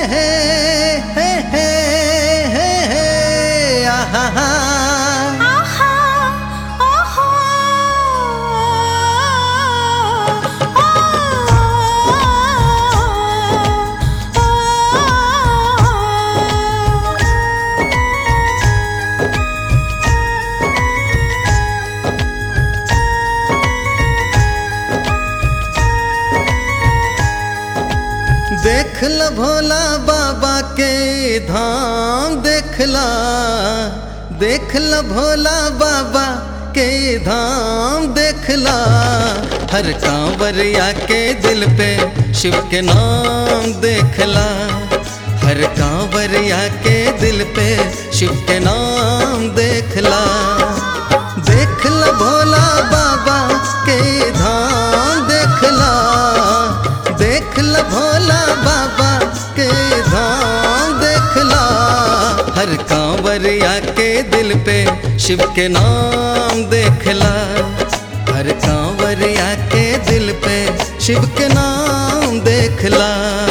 देखला भोला बाबा के धाम, देखला देखला भोला बाबा के धाम, देखला हर कांवरिया के दिल पे शिव के नाम, देखला हर कांवरिया के दिल पे शिव के नाम, देखला देखला भोला बाबा के धाम, देखला देखला भोला बाबा के धाम, देखला हर कांवरिया के दिल पे शिव के नाम, देखला हर कांवरिया के दिल पे शिव के नाम, देखला।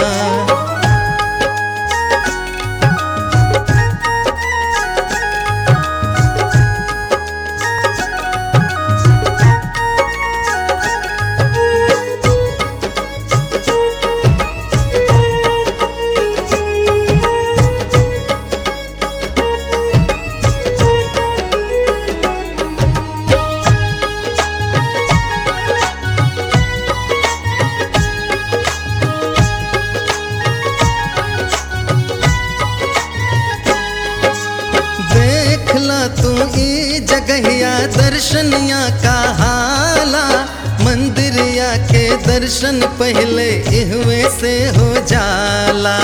देखला तू ई जगहिया दर्शनिया का हाला, मंदिरिया के दर्शन पहले इहवे से हो जाला।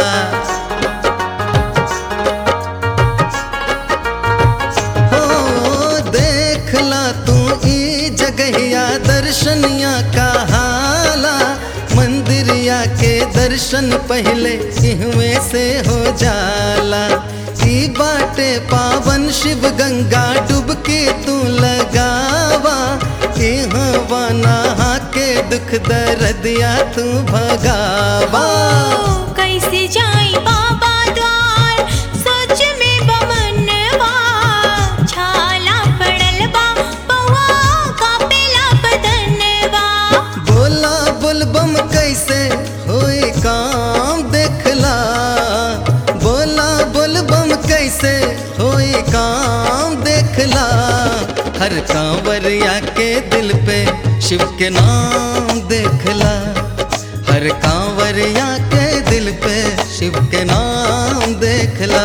हो देखला तू ई जगहिया दर्शनिया का हाला, मंदिरिया के दर्शन पहले इहवे से हो जाला। ई बाटे पावन शिव गंगा डुबकी तू लगावा, हवा नहा के दुख दर्दिया तू भगावा। कैसे जाई बाबा द्वार सच में बमनवा, छाला पड़ल बा पौआ कापेला बदनवा। बोला बुलबम कैसे होई काम, देखला बोला बुलबम कैसे होई काम, देखला हर कांवरिया के दिल पे शिव के नाम, देखला हर कांवरिया के दिल पे शिव के नाम, देखला।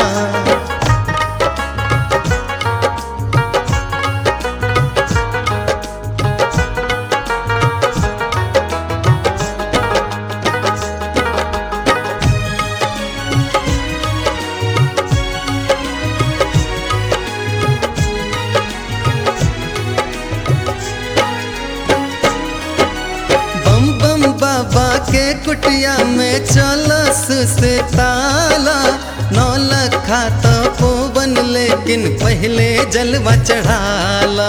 बाबा के कुटिया में चलस से ताला, 9 लखा तपोवन लेकिन पहले जलवा चढ़ाला।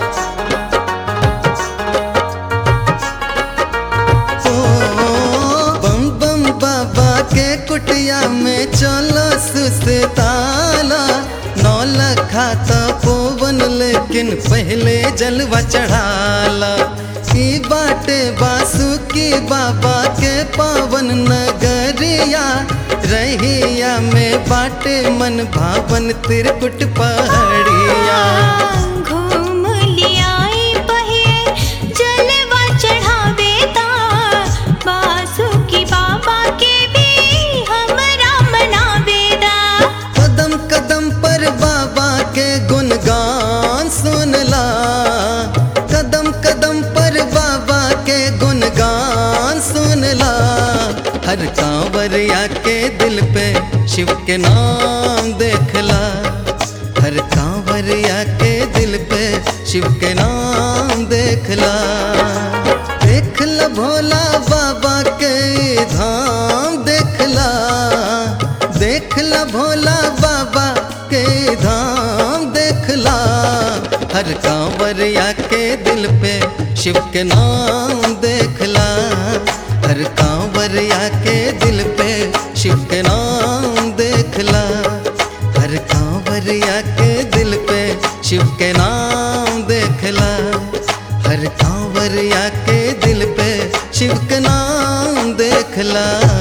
ओ बम बम बाबा के कुटिया में चलस से ताला, 9 लखा तपोवन लेकिन पहले जलवा चढ़ाला। ई बाटे बासुकी बाबा के पावन नगरिया, रहिया में बाटे मन भावन त्रिकुट पहाड़िया। घूम लियाई बहे जलवा चढ़ावे ता, बासुकी बाबा के भी हमरा मनावे दा। कदम कदम पर बाबा के गुणगान सुनला, कदम कदम पर बाबा के गुणगान सुनला हर कांवरिया के दिल पे शिव के नाम, देखला हर कांवरिया के दिल पे शिव के नाम, देखला देखला भोला बाबा के धाम, देखला देखला भोला बाबा के धाम, देखला हर कांवरिया के दिल पे शिव के नाम, देखला हर कांवरिया के दिल पे शिव के नाम। के नाम देखला। हर कांवरिया के दिल पे शिव के नाम देखला।